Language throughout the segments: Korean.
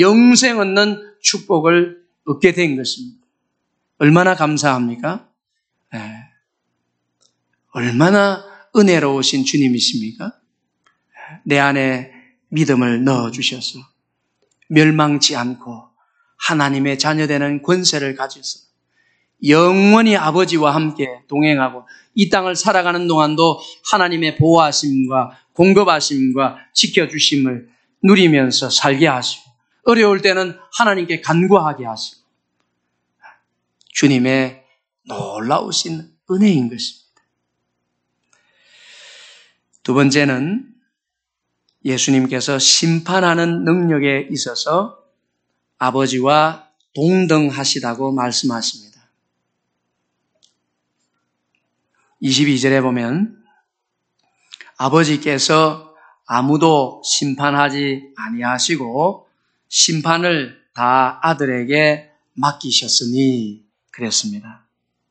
영생 얻는 축복을 얻게 된 것입니다. 얼마나 감사합니까? 얼마나 은혜로우신 주님이십니까? 내 안에 믿음을 넣어주셔서 멸망치 않고 하나님의 자녀되는 권세를 가져서 영원히 아버지와 함께 동행하고 이 땅을 살아가는 동안도 하나님의 보호하심과 공급하심과 지켜주심을 누리면서 살게 하시고 어려울 때는 하나님께 간구하게 하시고 주님의 놀라우신 은혜인 것입니다. 두 번째는 예수님께서 심판하는 능력에 있어서 아버지와 동등하시다고 말씀하십니다. 22절에 보면 아버지께서 아무도 심판하지 아니하시고 심판을 다 아들에게 맡기셨으니 그랬습니다.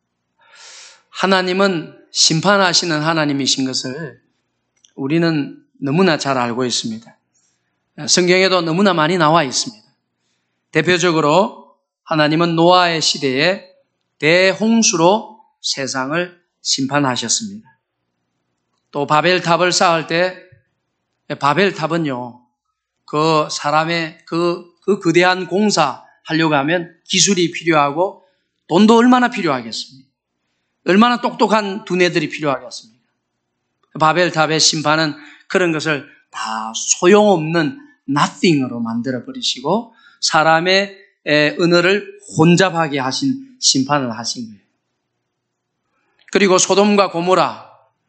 하나님은 심판하시는 하나님이신 것을 우리는 너무나 잘 알고 있습니다. 성경에도 너무나 많이 나와 있습니다. 대표적으로 하나님은 노아의 시대에 대홍수로 세상을 심판하셨습니다. 또 바벨탑을 쌓을 때 바벨탑은요, 그 사람의 그 거대한 공사 하려고 하면 기술이 필요하고 돈도 얼마나 필요하겠습니까? 얼마나 똑똑한 두뇌들이 필요하겠습니까? 바벨탑의 심판은 그런 것을 다 소용없는 nothing으로 만들어버리시고 사람의 언어를 혼잡하게 하신 심판을 하신 거예요. 그리고 소돔과 고모라,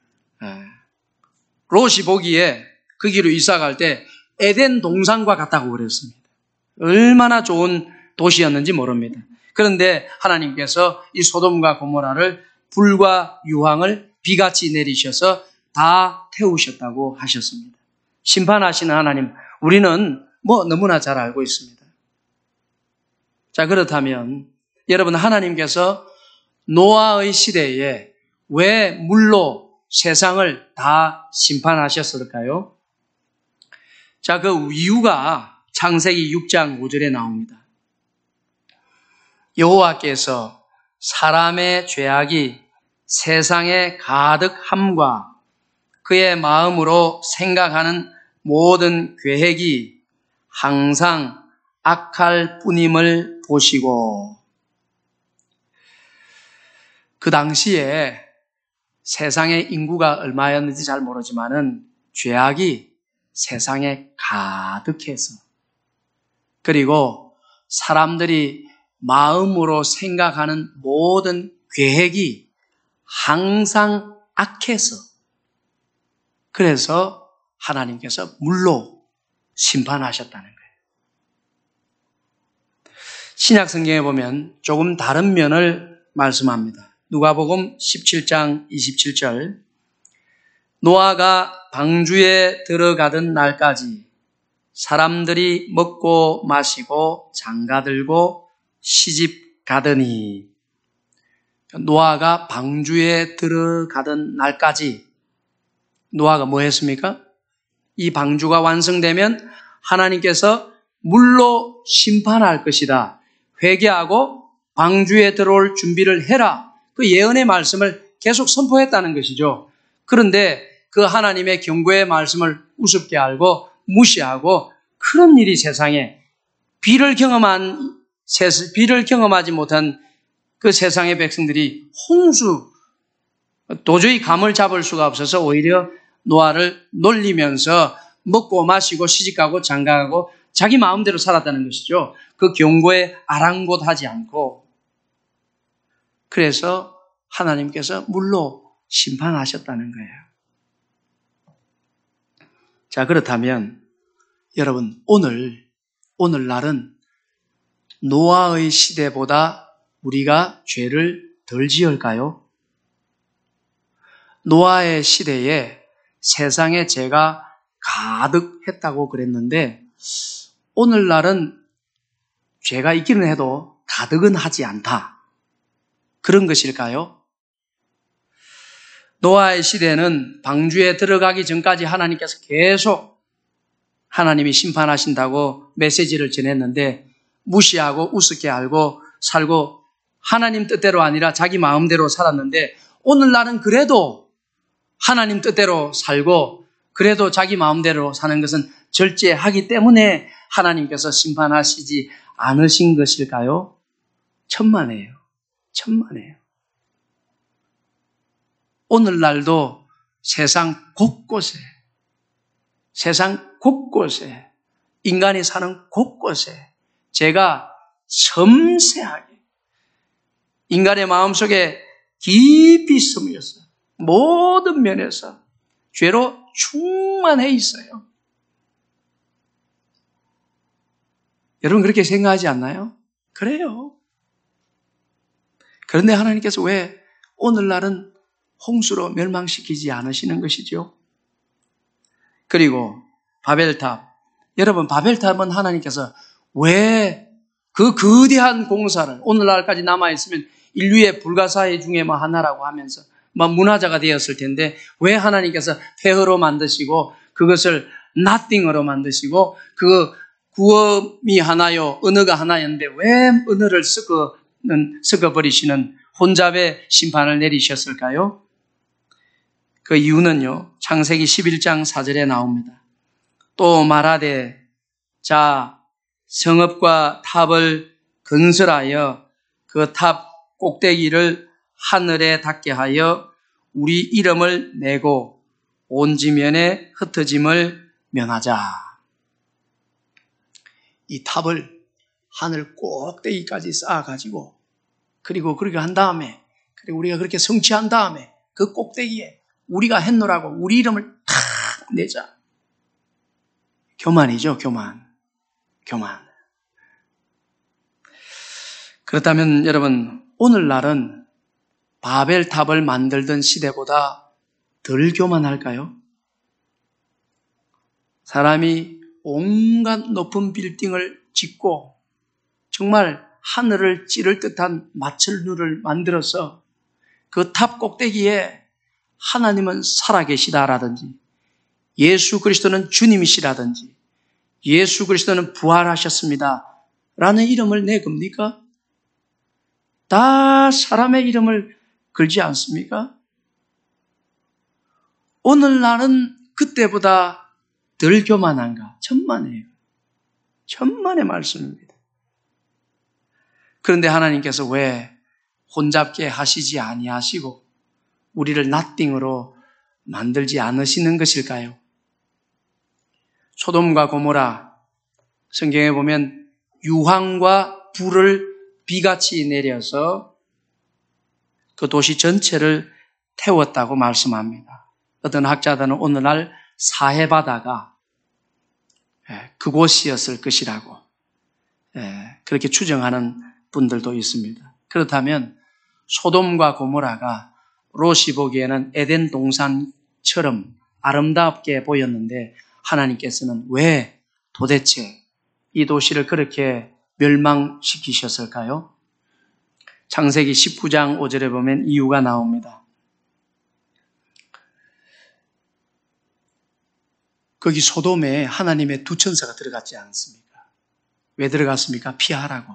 롯이 보기에 거기로 이사갈 때 에덴 동산과 같다고 그랬습니다. 얼마나 좋은 도시였는지 모릅니다. 그런데 하나님께서 이 소돔과 고모라를 불과 유황을 비같이 내리셔서 다 태우셨다고 하셨습니다. 심판하시는 하나님, 우리는 너무나 잘 알고 있습니다. 자, 그렇다면 여러분, 하나님께서 노아의 시대에 왜 물로 세상을 다 심판하셨을까요? 자, 그 이유가 창세기 6장 5절에 나옵니다. 여호와께서 사람의 죄악이 세상에 가득함과 그의 마음으로 생각하는 모든 계획이 항상 악할 뿐임을 보시고, 그 당시에 세상의 인구가 얼마였는지 잘 모르지만은 죄악이 세상에 가득해서, 그리고 사람들이 마음으로 생각하는 모든 계획이 항상 악해서, 그래서 하나님께서 물로 심판하셨다는 거예요. 신약 성경에 보면 조금 다른 면을 말씀합니다. 누가복음 17장 27절, 노아가 방주에 들어가던 날까지 사람들이 먹고 마시고 장가들고 시집 가더니, 노아가 방주에 들어가던 날까지 노아가 뭐 했습니까? 이 방주가 완성되면 하나님께서 물로 심판할 것이다. 회개하고 방주에 들어올 준비를 해라. 그 예언의 말씀을 계속 선포했다는 것이죠. 그런데 그 하나님의 경고의 말씀을 우습게 알고 무시하고 그런 일이 세상에 비를 경험하지 못한 그 세상의 백성들이 홍수, 도저히 감을 잡을 수가 없어서 오히려 노아를 놀리면서 먹고 마시고 시집가고 장가가고 자기 마음대로 살았다는 것이죠. 그 경고에 아랑곳하지 않고. 그래서 하나님께서 물로 심판하셨다는 거예요. 자, 그렇다면 여러분, 오늘날은 노아의 시대보다 우리가 죄를 덜 지을까요? 노아의 시대에 세상에 죄가 가득했다고 그랬는데 오늘날은 죄가 있기는 해도 가득은 하지 않다. 그런 것일까요? 노아의 시대는 방주에 들어가기 전까지 하나님께서 계속 하나님이 심판하신다고 메시지를 전했는데 무시하고 우습게 알고 살고 하나님 뜻대로 아니라 자기 마음대로 살았는데 오늘날은 그래도 하나님 뜻대로 살고 그래도 자기 마음대로 사는 것은 절제하기 때문에 하나님께서 심판하시지 않으신 것일까요? 천만에요. 천만에요. 오늘날도 세상 곳곳에 인간이 사는 곳곳에 제가 섬세하게 인간의 마음속에 깊이 스며서 모든 면에서 죄로 충만해 있어요. 여러분 그렇게 생각하지 않나요? 그래요. 그런데 하나님께서 왜 오늘날은 홍수로 멸망시키지 않으시는 것이죠? 그리고 바벨탑. 여러분 바벨탑은 하나님께서 왜 그 거대한 공사를 오늘날까지 남아있으면 인류의 불가사의 중에 하나라고 하면서 문화자가 되었을 텐데 왜 하나님께서 폐허로 만드시고 그것을 nothing으로 만드시고 그 구음이 하나요 언어가 하나였는데 왜 언어를 섞어버리시는 혼잡의 심판을 내리셨을까요? 그 이유는요 창세기 11장 4절에 나옵니다. 또 말하되 자 성읍과 탑을 건설하여 그 탑 꼭대기를 하늘에 닿게 하여 우리 이름을 내고 온 지면에 흩어짐을 면하자. 이 탑을 하늘 꼭대기까지 쌓아가지고 그리고 그렇게 한 다음에 그리고 우리가 그렇게 성취한 다음에 그 꼭대기에 우리가 했노라고 우리 이름을 탁 내자. 교만이죠, 교만. 그렇다면 여러분 오늘날은 바벨탑을 만들던 시대보다 덜 교만할까요? 사람이 온갖 높은 빌딩을 짓고 정말 하늘을 찌를 듯한 마철루를 만들어서 그 탑 꼭대기에 하나님은 살아계시다라든지 예수 그리스도는 주님이시라든지 예수 그리스도는 부활하셨습니다 라는 이름을 내 겁니까? 다 사람의 이름을 걸지 않습니까? 오늘날은 그때보다 덜 교만한가? 천만에요. 천만의 말씀입니다. 그런데 하나님께서 왜 혼잡게 하시지 아니하시고 우리를 nothing으로 만들지 않으시는 것일까요? 소돔과 고모라 성경에 보면 유황과 불을 비같이 내려서 그 도시 전체를 태웠다고 말씀합니다. 어떤 학자들은 오늘날 사해바다가 그곳이었을 것이라고 그렇게 추정하는 분들도 있습니다. 그렇다면 소돔과 고모라가 롯이 보기에는 에덴 동산처럼 아름답게 보였는데 하나님께서는 왜 도대체 이 도시를 그렇게 멸망시키셨을까요? 창세기 19장 5절에 보면 이유가 나옵니다. 거기 소돔에 하나님의 두 천사가 들어갔지 않습니까? 왜 들어갔습니까? 피하라고.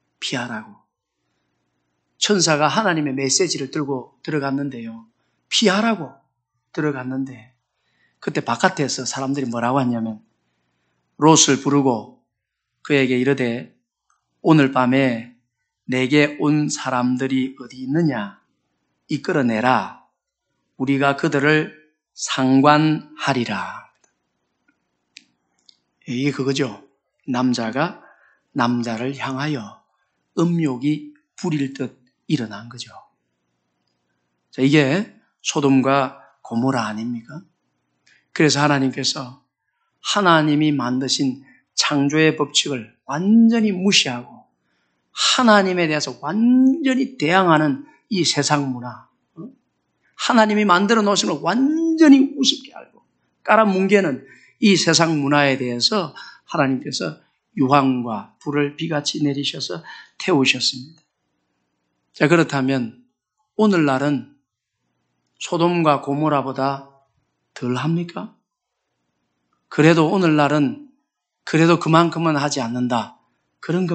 천사가 하나님의 메시지를 들고 들어갔는데요. 피하라고 들어갔는데 그때 바깥에서 사람들이 뭐라고 했냐면 롯을 부르고 그에게 이르되 오늘 밤에 내게 온 사람들이 어디 있느냐 이끌어내라. 우리가 그들을 상관하리라. 이게 그거죠. 남자가 남자를 향하여 음욕이 부릴 듯 일어난 거죠. 자, 이게 소돔과 고모라 아닙니까? 그래서 하나님께서 하나님이 만드신 창조의 법칙을 완전히 무시하고 하나님에 대해서 완전히 대항하는 이 세상 문화, 하나님이 만들어 놓으신 걸 완전히 우습게 알고 깔아뭉개는 이 세상 문화에 대해서 하나님께서 유황과 불을 비같이 내리셔서 태우셨습니다. 자, 그렇다면 오늘날은 소돔과 고모라보다 덜 합니까? 그래도 오늘날은 그래도 그만큼은 하지 않는다. 그런 겁니다.